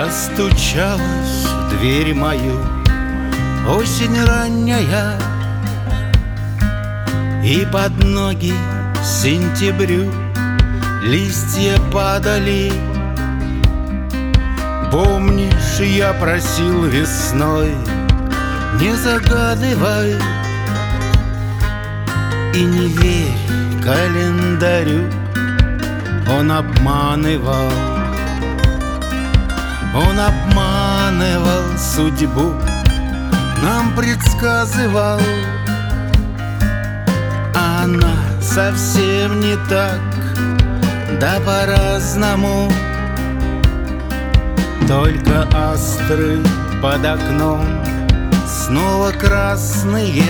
Постучалась в дверь мою осень ранняя, и под ноги сентябрю листья падали. Помнишь, я просил весной, не загадывай и не верь календарю, он обманывал. Он обманывал судьбу, нам предсказывал, а она совсем не так, да по-разному. Только астры под окном снова красные,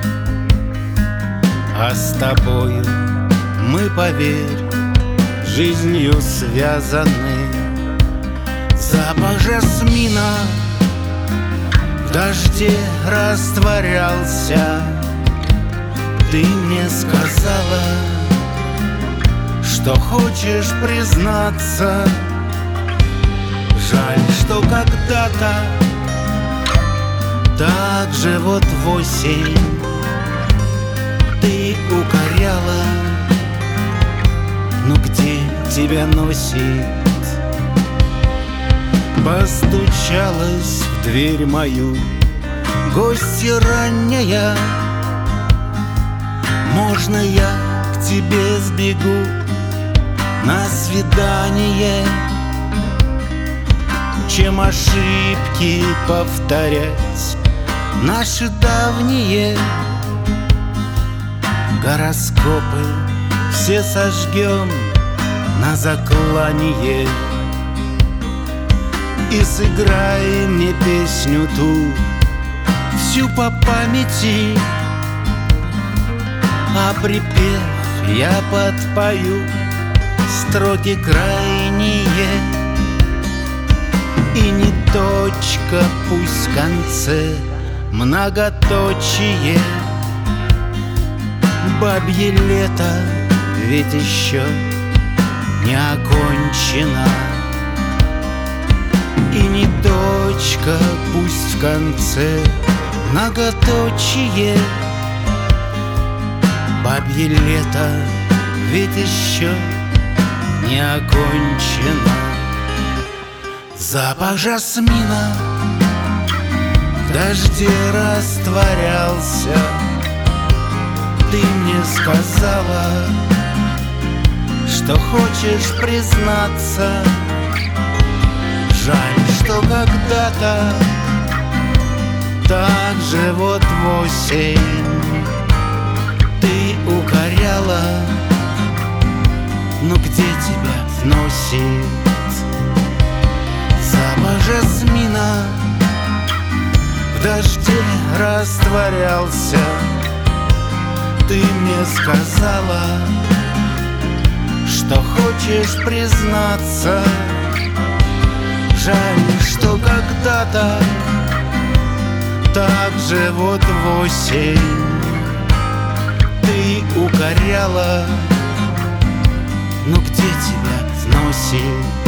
а с тобою мы, поверь, жизнью связаны. Запах жасмина в дожде растворялся. Ты мне сказала, что хочешь признаться. Жаль, что когда-то так же вот в осень ты укоряла. Ну где тебя носит? Постучалась в дверь мою гостья ранняя. Можно я к тебе сбегу на свидание, чем ошибки повторять наши давние? Гороскопы все сожгем на заклание и сыграй мне песню ту, всю по памяти, а припев я подпою строки крайние. И не точка, пусть в конце многоточие. Бабье лето ведь еще не окончено. И не точка, пусть в конце многоточие. Бабье лето ведь еще не окончено. Запах жасмина в дожде растворялся. Ты мне сказала, что хочешь признаться. Жаль, что когда-то так же вот в осень ты укоряла. Ну где тебя носит? Запах жасмина в дожде растворялся. Ты мне сказала, что хочешь признаться. Жаль, что когда-то так же вот в осень ты укоряла. Ну где тебя носит?